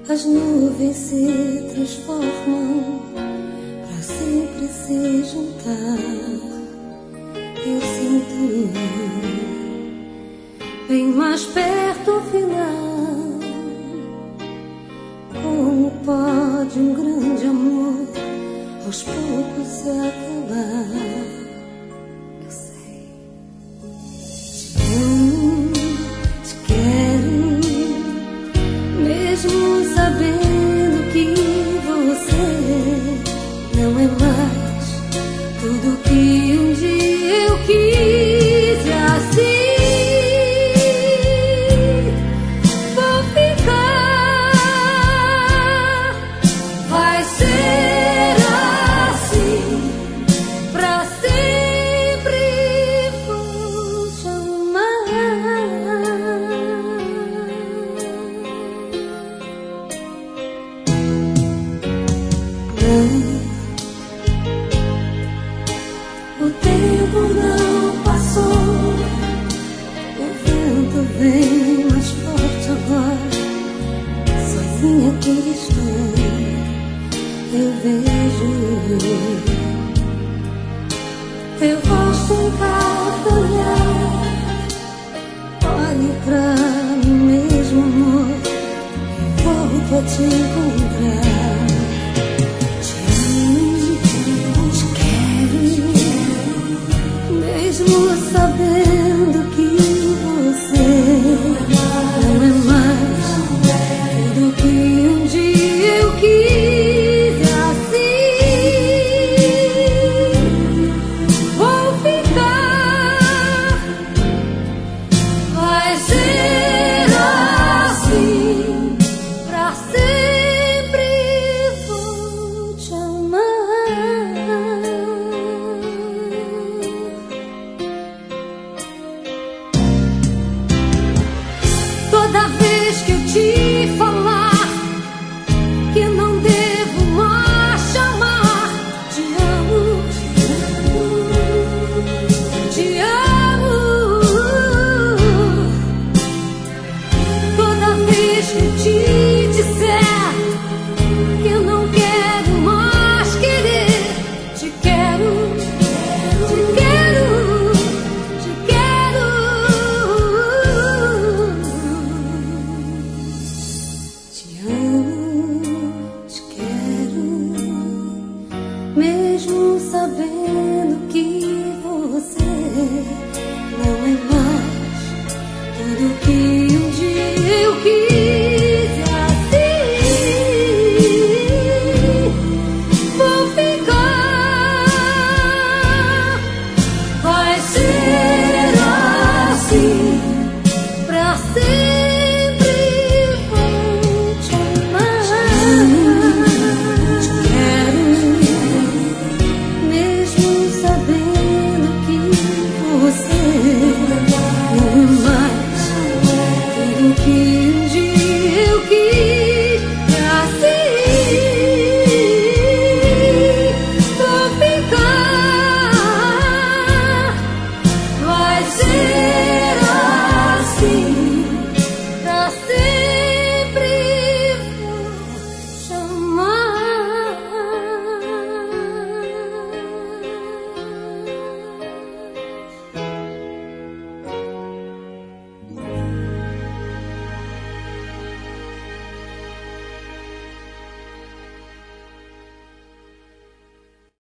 As nuvens se transformam para sempre se juntar. Eu sinto bem mais perto o final. Como pode um grande amor aos poucos se acabar? Eu sei. Te amo, te quero, mesmo sabendo que você não é mais tudo que um dia eu quis. E assim vou ficar. Vai ser assim pra sempre. Vou te amar. O tempo não passou, o vento vem mais forte agora. Sozinha que estou, eu vejo teu rosto em cada olhar. Olhe pra mim mesmo, amor, e volto a te encontrar. Mesmo sabendo que você não é mais tudo que um dia eu quis.